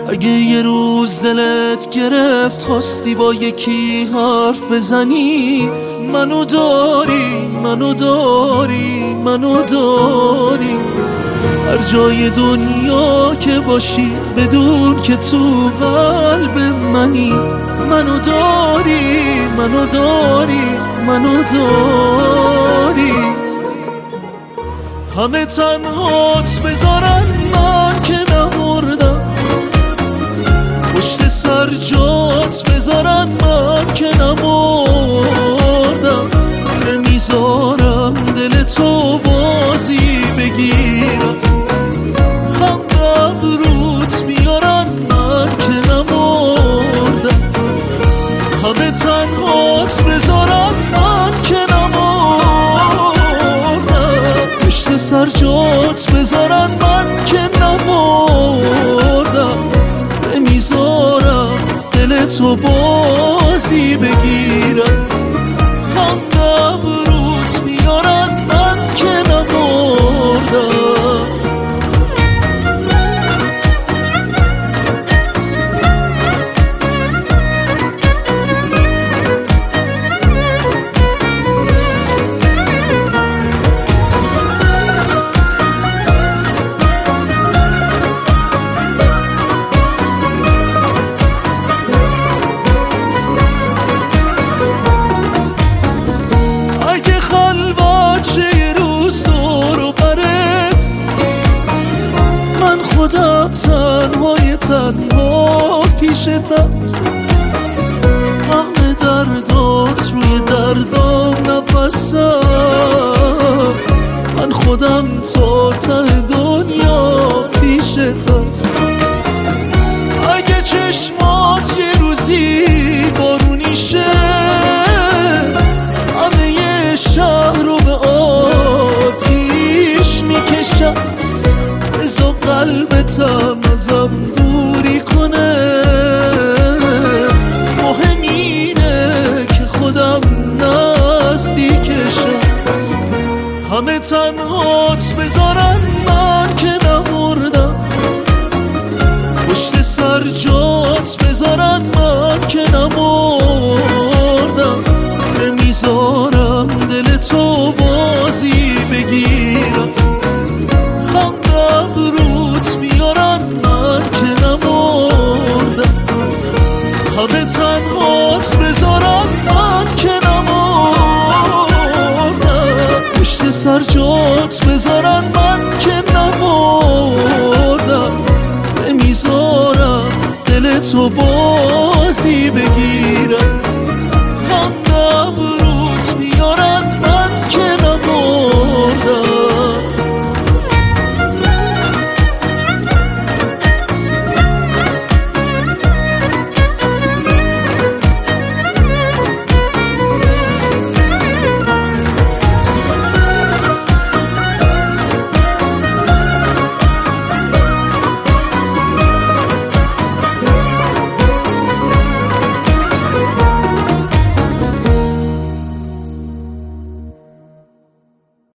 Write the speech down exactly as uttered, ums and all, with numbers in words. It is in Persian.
اگه یه روز دلت گرفت خواستی با یکی حرف بزنی، منو داری منو داری منو داری. هر جای دنیا که باشی بدون که تو قلب منی، منو داری منو داری منو داری. همه تنهات بذارن من که نمردم، پشت سر جات بذارن من که نمردم. نمیذارم دل تو بازی بگیرم، خندم روت میارن من که نمردم. همه تنهات بذارن من که نمردم، پشت سر جات بذارن من که نمردم. نمیذارم دل تو بازی بگیرم، خندم روت میارن من که نمردم. خودم تنهای تنها پیشتم، همه دردات روی دردام نفسم. من خودم تا ته دنیا پیشتم. اگه چشمات یه روزی بارونی شه، همه یه شهر رو به آتیش میکشم. بزا قلبتم ازم دوری کنه،